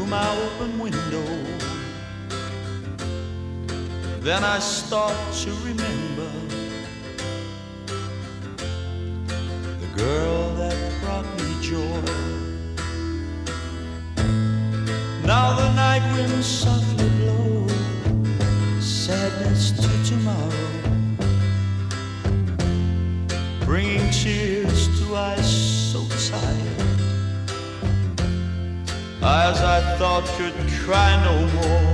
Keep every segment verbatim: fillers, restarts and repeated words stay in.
my open window, then I start to remember the girl that brought me joy. Now the night winds softly blow sadness to tomorrow, bringing tears to eyes so tired, eyes I thought could cry no more.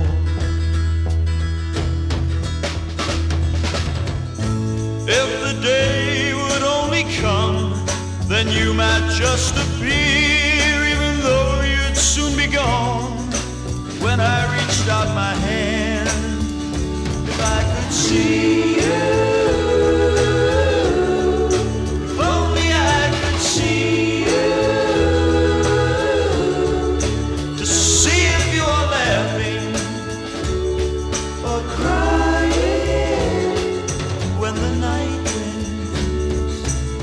If the day would only come, then you might just appear, even though you'd soon be gone. When I reached out my hand, if I could see you, if only I could see you, to see if you're laughing or crying when the night winds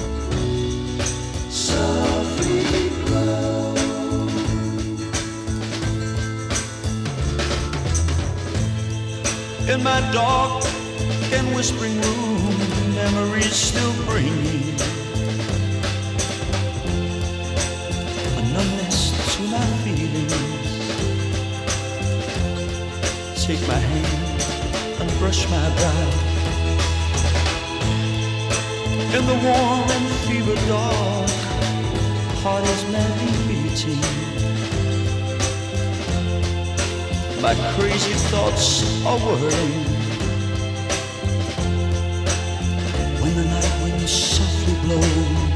softly blow. In my dark and whispering room, memories still bring me a numbness to my feelings. Take my hand and brush my brow. In the warm and fever dark, heart is madly beating. My crazy thoughts are whirling when the night winds softly blow.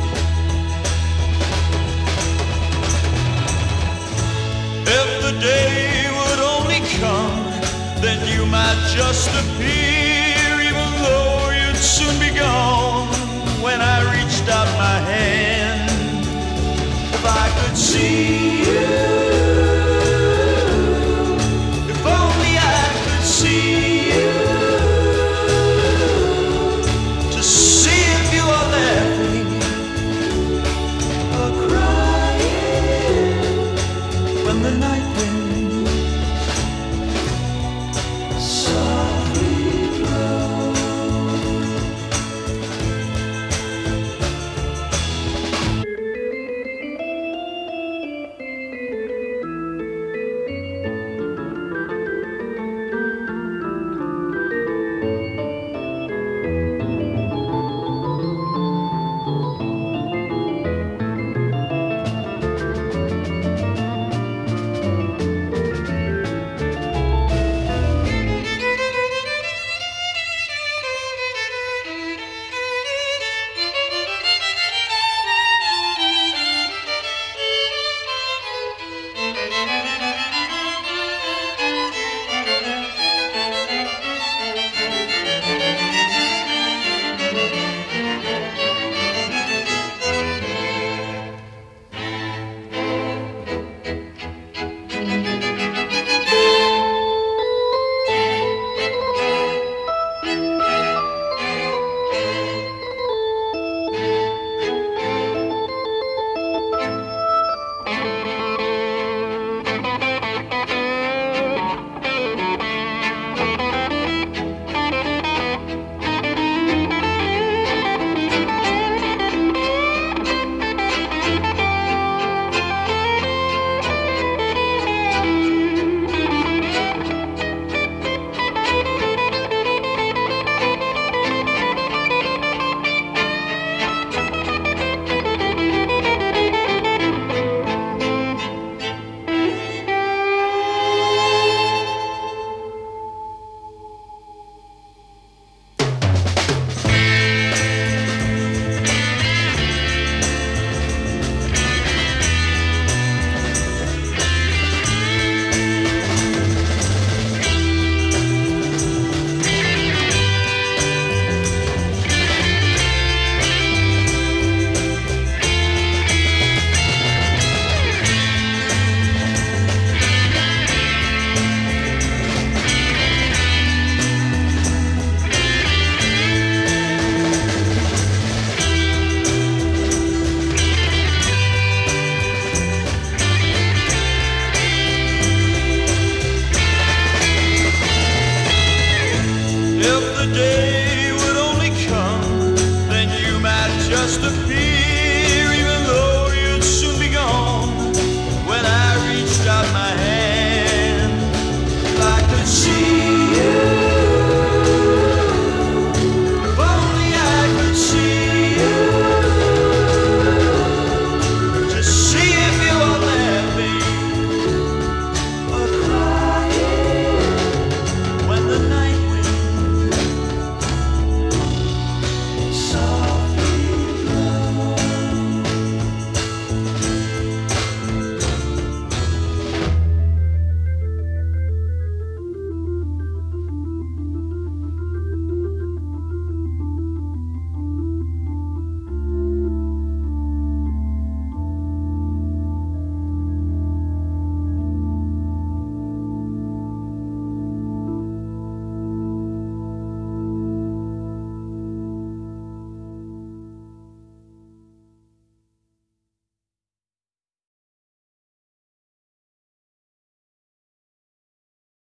If the day would only come, then you might just appear, even though you'd soon be gone. When I reached out my hand, if I could see